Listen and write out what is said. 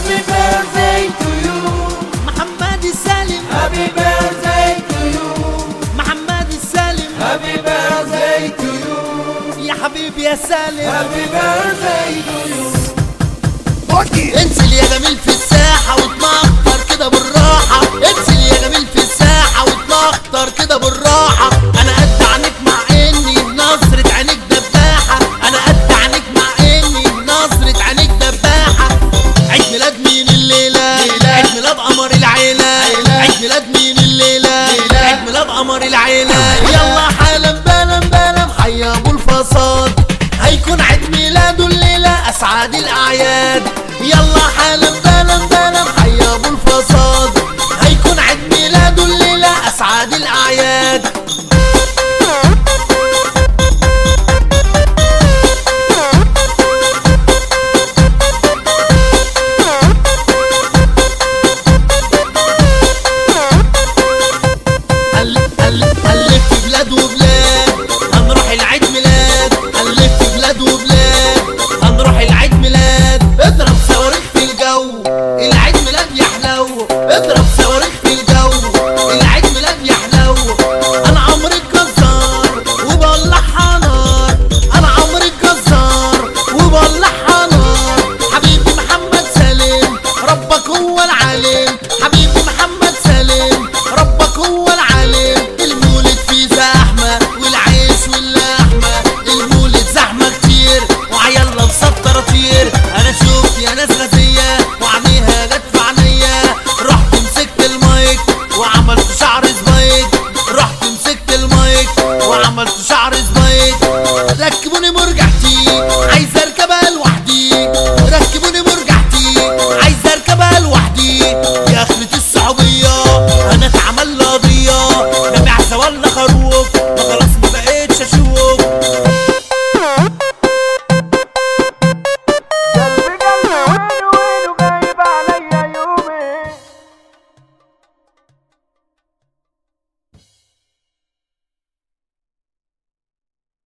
Happy birthday to you محمد السالم. Happy birthday to you محمد السالم. Happy birthday to you يا حبيبي يا سالم. Happy birthday to you انزل يا جميل في الساحة واتمخطر كده بالراحة. انزل يا جميل في الساحة واتمخطر كده بالراحة. انا قد عنيك مع اني نظرة عينيك دباحة. انا قد عنيك مع اني نظرة عينيك دباحة. عيد ميلاد مين الليلة؟ عيد ميلاد قمر العيلة. عيد ميلاد مين الليلة؟ عيد ميلاد قمر العيلة. يلا حالا بالا حي ابو الفصاد، هيكون عيد ميلاده الليلة اسعد الاعياد. يلا حالا